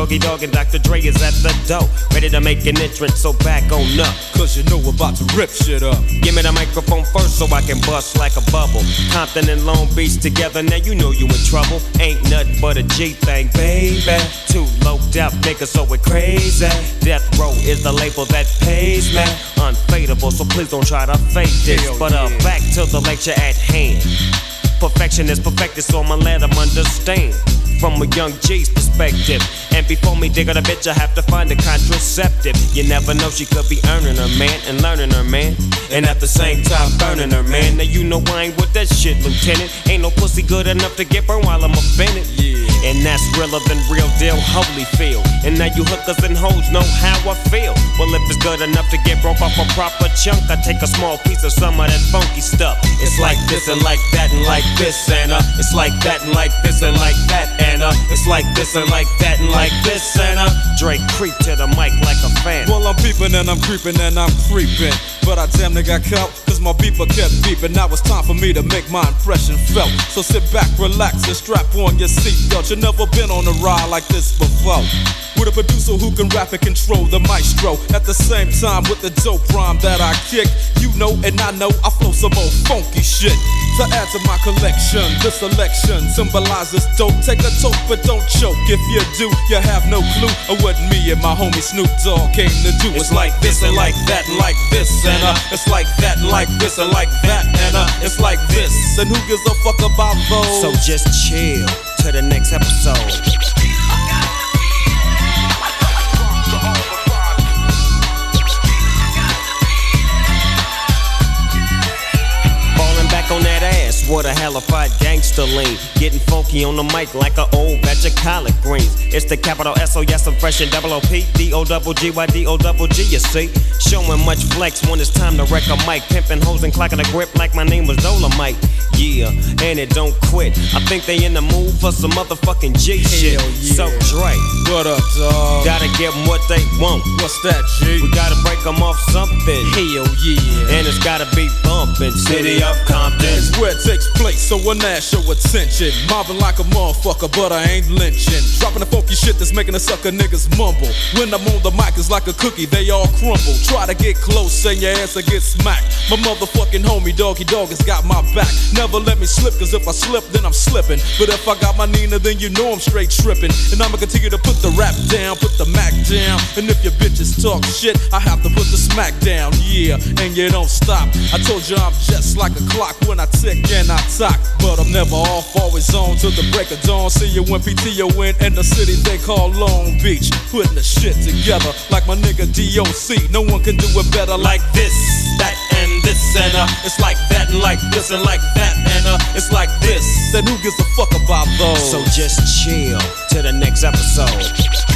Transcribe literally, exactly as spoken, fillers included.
Doggy Dogg and Doctor Dre is at the door, ready to make an entrance, so back on up. Cause you know we're about to rip shit up. Give me the microphone first so I can bust like a bubble. Compton and Long Beach together, now you know you in trouble. Ain't nothing but a G thing, baby. Two loped out niggas, so we're crazy. Death Row is the label that pays me. Unfadable, so please don't try to fake this. But uh, back to the lecture at hand. Perfection is perfected, so I'ma let them understand from a young G's perspective. And before me dig on a bitch, I have to find a contraceptive. You never know, she could be earning her man and learning her man, and at the same time burning her man. Now you know I ain't with that shit, Lieutenant. Ain't no pussy good enough to get burned while I'm offended. Yeah. And that's realer than real deal, Holyfield. And now you hookers and hoes know how I feel. Well, if it's good enough to get broke off a proper chunk, I take a small piece of some of that funky stuff. It's like this and like that and like this and uh, it's like that and like this and like that and uh, it's like this and like that and like this and uh, Drake creep to the mic like a fan. Well, I'm peeping and I'm creeping and I'm creeping, but I damn near got caught, cause my beeper kept beeping. Now it's time for me to make my impression felt. So sit back, relax, and strap on your seatbelt. You never been on a ride like this before, with a producer who can rap and control the maestro. At the same time with the dope rhyme that I kick, you know and I know I flow some old funky shit to add to my collection. This selection symbolizes dope. Take a toke but don't choke. If you do, you have no clue of what me and my homie Snoop Dogg came to do. It's like this and like that and like this and uh, it's like that and like this and like that and uh, it's like this. And who gives a fuck about those? So just chill to the next episode. On that ass, what a hellified gangster lean. Getting funky on the mic like an old batch of collard greens. It's the capital S O, yes, I'm fresh and double O P. D O double G Y D O double G, you see. Showing much flex when it's time to wreck a mic. Pimping hoes and clocking a grip like my name was Dolomite. Yeah, and it don't quit. I think they in the mood for some motherfucking G shit. Yeah. So Dre, what up, dawg? Gotta give them what they want. What's that, G? We gotta break them off something. Hell yeah. And it's gotta be bumpin'. City of Compton. It's where it takes place, so when that show attention. Mobbing like a motherfucker, but I ain't lynching. Dropping the funky shit that's making the sucker niggas mumble. When I'm on the mic, it's like a cookie, they all crumble. Try to get close, and your ass will get smacked. My motherfucking homie, Doggy Dogg, has got my back. Never let me slip, cause if I slip, then I'm slipping. But if I got my Nina, then you know I'm straight tripping. And I'ma continue to put the rap down, put the Mac down. And if your bitches talk shit, I have to put the smack down. Yeah, and you don't stop. I told you I'm just like a clock when I tick and I talk. But I'm never off, always on till the break of dawn. See you when P T O in in the city they call Long Beach. Putting the shit together like my nigga D O C. No one can do it better like this, that, and this, and uh, it's like that, and like this, and like that, and uh, it's like this. Then who gives a fuck about those? So just chill to the next episode.